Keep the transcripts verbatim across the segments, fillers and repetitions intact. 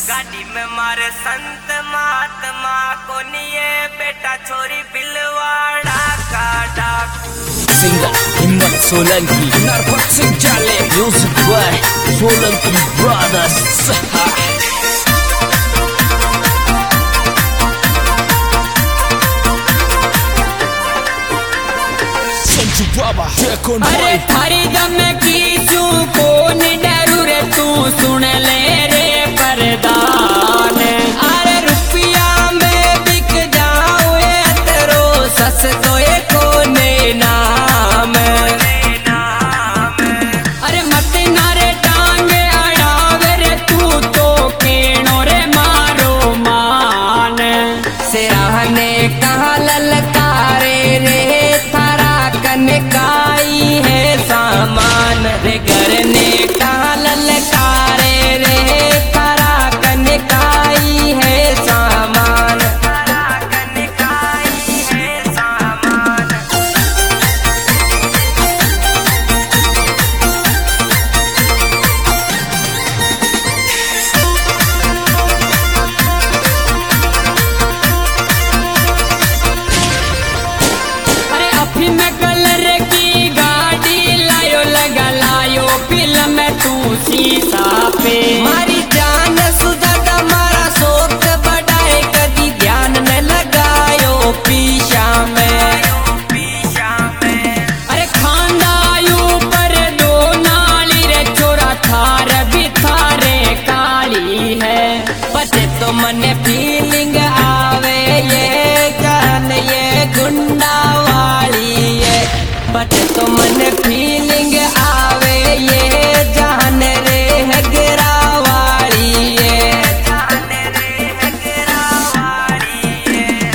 गाड़ी में मारे संत महात्मा को निये बेटा छोरी बिलवाड़ा का डाकू सिंगर हिम्मत सोलंकी नरपत सिंह चाले म्यूजिक बाय सोलंकी ब्रदर्स अरे थारी दम की चू कौन डरू रे तू सुन ले रे परदान अरे रुपया में बिक जाओ ये तेरो सस तो ये कोने नाम अरे मत नारे टांगे अड़ावे रे तू तो केणो रे मारो मान सिराहने कहा ललकारे रे काई है सामान रे करने का ललकारे रे तारा कनकाई है सामान तारा कनकाई है सामान अरे अभी में कलर की गाड़ी लायो लगा लायो फिल्म तू शीशा पे मारी जान सुधा तुम्हारा शौक बढ़ाए कदी ध्यान न लगायो पीछा में अरे खांदायू पर दो नाली रे चोरा थार भी थारे काली है पते तो मन फीलिंग आवे ये जान ये गुंडा बट तो मन फीलिंग आवे ये जान रे है गिरावाड़ी ये जान रे है गिरावाड़ी ये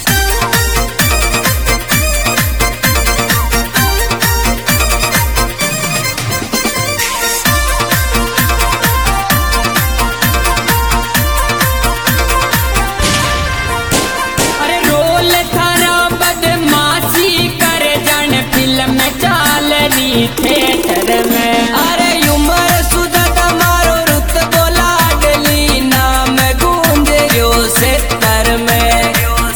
अरे रोल थारा बदमाशी कर जान फिल्म चालनी थिएटर में अरे उमर सुधा तुम्हारो रुत बोला डली नाम गूंज यो सेतर में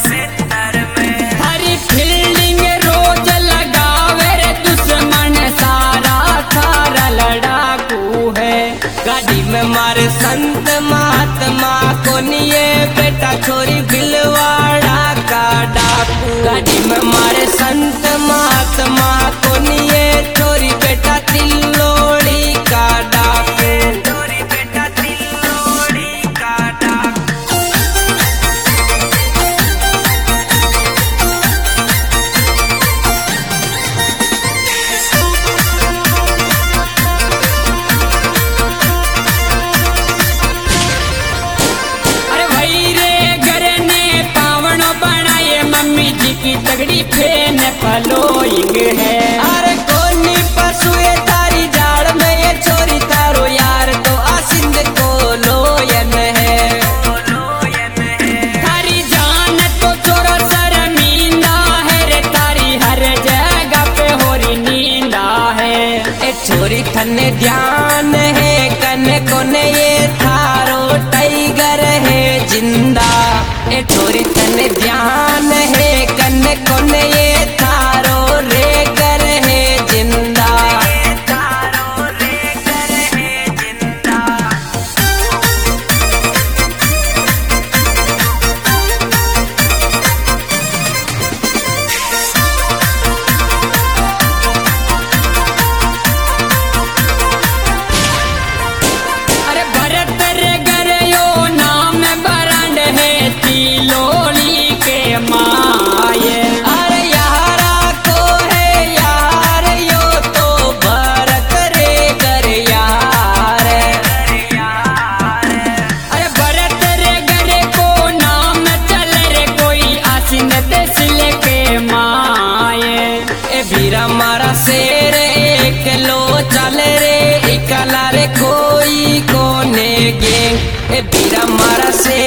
हरी फील्डिंग रोज लगावे रे दुश्मन सारा थारा लड़ाकू है गाड़ी में मारे संत महात्मा को निये बेटा छोरी बिलवाड़ा का डाकू गाड़ी में मारे संत महात्मा को निये छोरी बेटा तिल्लोड़ी का डाकू छोरी बेटा तिल्लोड़ी का डाकू अरे भाई रे घर ने पावनो बनाए मम्मी जी की तगड़ी फेन फलोइंग है अरे कोनी पशु ये तारी जाड़ में ये छोरी तारो यार तो आसिंद को लोयन है तारी जान तो चोरा शर्मिंदा है रे तारी हर जगह पे होरी नींदा है ए छोरी थने ध्यान है कने कोने ये थारो टाइगर है जिंदा ए छोरी तने ध्यान है कने कोने ये थारो रेगर है जिंदा थारो रेगर है जिंदा अरे भरत रे गरयो नाम बरंड है तिलोली के माये अरे यारा को है यार यो तो भरत रे गर यार अरे भरत रे गरे को नाम चल रे कोई आसिन देसिल के माये ए बीरा मारा शेर एक लो चल रे इकला रे कोई कोने गे ए बीरा मारा से